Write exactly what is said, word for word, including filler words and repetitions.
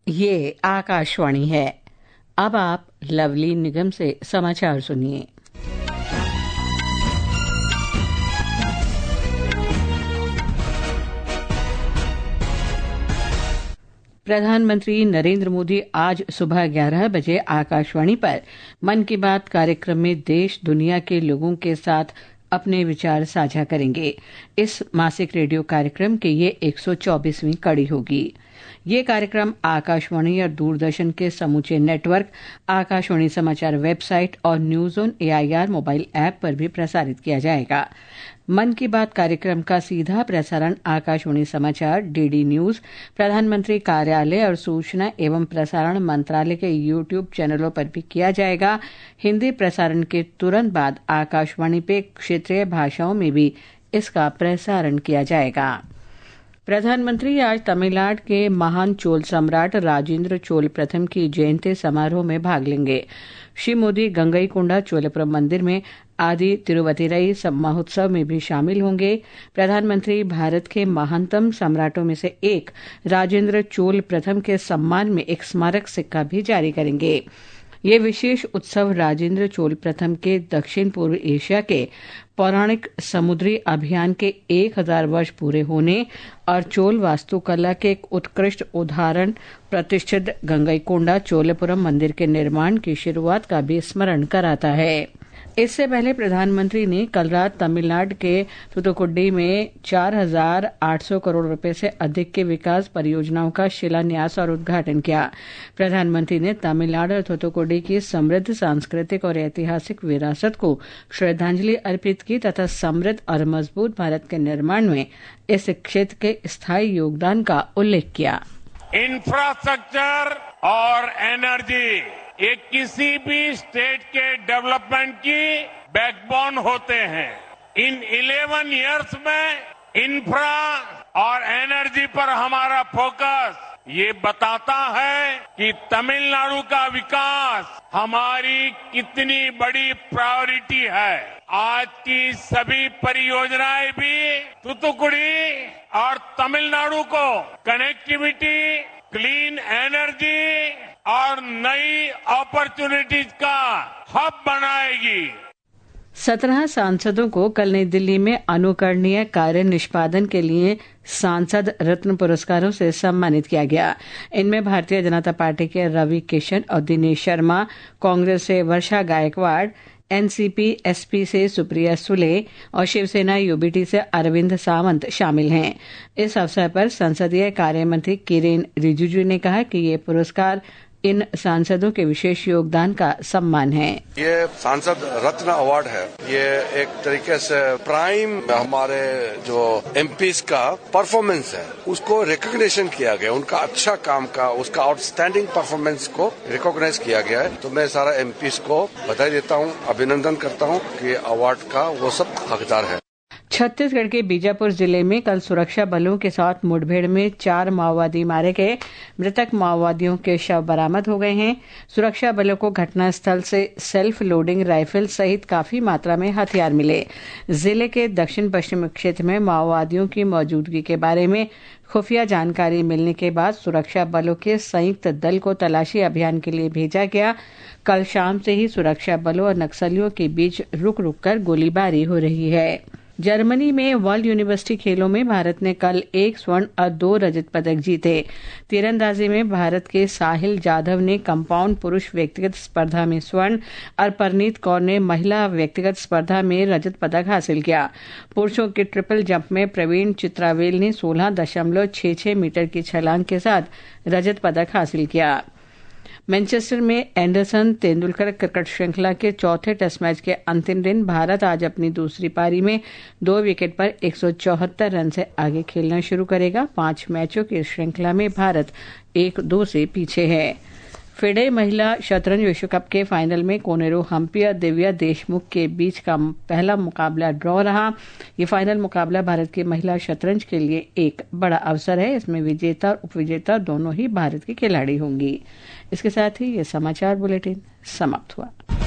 ये आकाशवाणी है। अब आप लवली निगम से समाचार सुनिए। प्रधानमंत्री नरेंद्र मोदी आज सुबह ग्यारह बजे आकाशवाणी पर मन की बात कार्यक्रम में देश दुनिया के लोगों के साथ अपने विचार साझा करेंगे। इस मासिक रेडियो कार्यक्रम की ये एक सौ चौबीसवीं कड़ी होगी। ये कार्यक्रम आकाशवाणी और दूरदर्शन के समूचे नेटवर्क, आकाशवाणी समाचार वेबसाइट और news on AIR mobile app पर भी प्रसारित किया जाएगा। मन की बात कार्यक्रम का सीधा प्रसारण आकाशवाणी समाचार, डीडी न्यूज, प्रधानमंत्री कार्यालय और सूचना एवं प्रसारण मंत्रालय के यूट्यूब चैनलों पर भी किया जाएगा। हिंदी प्रसारण के तुरंत बाद आकाशवाणी पे क्षेत्रीय भाषाओं में भी इसका प्रसारण किया जाएगा। प्रधानमंत्री आज तमिलनाडु के महान चोल सम्राट राजेंद्र चोल प्रथम की जयंती समारोह में भाग लेंगे। श्री मोदी गंगईकोंडा चोलपुरम मंदिर में आदि तिरुवतिरई महोत्सव में भी शामिल होंगे। प्रधानमंत्री भारत के महानतम सम्राटों में से एक राजेंद्र चोल प्रथम के सम्मान में एक स्मारक सिक्का भी जारी करेंगे। ये विशेष उत्सव राजेंद्र चोल प्रथम के दक्षिण पूर्व एशिया के पौराणिक समुद्री अभियान के एक हजार वर्ष पूरे होने और चोल वास्तुकला के एक उत्कृष्ट उदाहरण प्रतिष्ठित गंगईकोंडा चोलपुरम मंदिर के निर्माण की शुरुआत का भी स्मरण कराता है। इससे पहले प्रधानमंत्री ने कल रात तमिलनाडु के थूथुकुडी में चार हजार आठ सौ करोड़ रुपए से अधिक के विकास परियोजनाओं का शिलान्यास और उद्घाटन किया। प्रधानमंत्री ने तमिलनाडु और थूथुकुडी की समृद्ध सांस्कृतिक और ऐतिहासिक विरासत को श्रद्धांजलि अर्पित की तथा समृद्ध और मजबूत भारत के निर्माण में इस क्षेत्र के स्थायी योगदान का उल्लेख किया। इंफ्रास्ट्रक्चर और एनर्जी ये किसी भी स्टेट के डेवलपमेंट की बैकबोन होते हैं। इन इलेवन इयर्स में इंफ्रा और एनर्जी पर हमारा फोकस ये बताता है कि तमिलनाडु का विकास हमारी कितनी बड़ी प्रायोरिटी है। आज की सभी परियोजनाएं भी थूथुकुडी और तमिलनाडु को कनेक्टिविटी, क्लीन एनर्जी और नई अपॉर्चुनिटीज का हब बनाएगी। सत्रह सांसदों को कल नई दिल्ली में अनुकरणीय कार्य निष्पादन के लिए सांसद रत्न पुरस्कारों से सम्मानित किया गया। इनमें भारतीय जनता पार्टी के रवि किशन और दिनेश शर्मा, कांग्रेस से वर्षा गायकवाड़, एनसीपी एसपी से सुप्रिया सुले और शिवसेना यूबीटी से अरविंद सावंत शामिल हैं। इस अवसर पर संसदीय कार्य मंत्री किरेन रिजिजू ने कहा कि ये पुरस्कार इन सांसदों के विशेष योगदान का सम्मान है। ये सांसद रत्न अवार्ड है। ये एक तरीके से प्राइम हमारे जो एमपीज का परफॉर्मेंस है उसको रिकॉग्निशन किया गया, उनका अच्छा काम का, उसका आउटस्टैंडिंग परफॉर्मेंस को रिकॉग्नाइज किया गया है। तो मैं सारा एमपीज को बधाई देता हूँ, अभिनंदन करता हूँ कि अवार्ड का वो सब हकदार है। छत्तीसगढ़ के बीजापुर जिले में कल सुरक्षा बलों के साथ मुठभेड़ में चार माओवादी मारे गए। मृतक माओवादियों के शव बरामद हो गए हैं। सुरक्षा बलों को घटनास्थल से सेल्फ लोडिंग राइफल सहित काफी मात्रा में हथियार मिले। जिले के दक्षिण पश्चिम क्षेत्र में माओवादियों की मौजूदगी के बारे में खुफिया जानकारी मिलने के बाद सुरक्षा बलों के संयुक्त दल को तलाशी अभियान के लिए भेजा गया। कल शाम से ही सुरक्षा बलों और नक्सलियों के बीच रुक रुक कर गोलीबारी हो रही है। जर्मनी में वर्ल्ड यूनिवर्सिटी खेलों में भारत ने कल एक स्वर्ण और दो रजत पदक जीते। तीरंदाजी में भारत के साहिल जाधव ने कंपाउंड पुरुष व्यक्तिगत स्पर्धा में स्वर्ण और परनीत कौर ने महिला व्यक्तिगत स्पर्धा में रजत पदक हासिल किया। पुरुषों के ट्रिपल जंप में प्रवीण चित्रावेल ने सोलह दशमलव छह छह मीटर की छलांग के साथ रजत पदक हासिल किया। मैनचेस्टर में एंडरसन तेंदुलकर क्रिकेट श्रृंखला के चौथे टेस्ट मैच के अंतिम दिन भारत आज अपनी दूसरी पारी में दो विकेट पर एक सौ चौहत्तर रन से आगे खेलना शुरू करेगा। पांच मैचों की श्रृंखला में भारत एक दो से पीछे है। फिडे महिला शतरंज विश्व कप के फाइनल में कोनेरू हम्पी और दिव्या देशमुख के बीच का पहला मुकाबला ड्रॉ रहा। ये फाइनल मुकाबला भारत की महिला शतरंज के लिए एक बड़ा अवसर है। इसमें विजेता और उपविजेता दोनों ही भारत के खिलाड़ी होंगी। इसके साथ ही ये समाचार बुलेटिन समाप्त हुआ।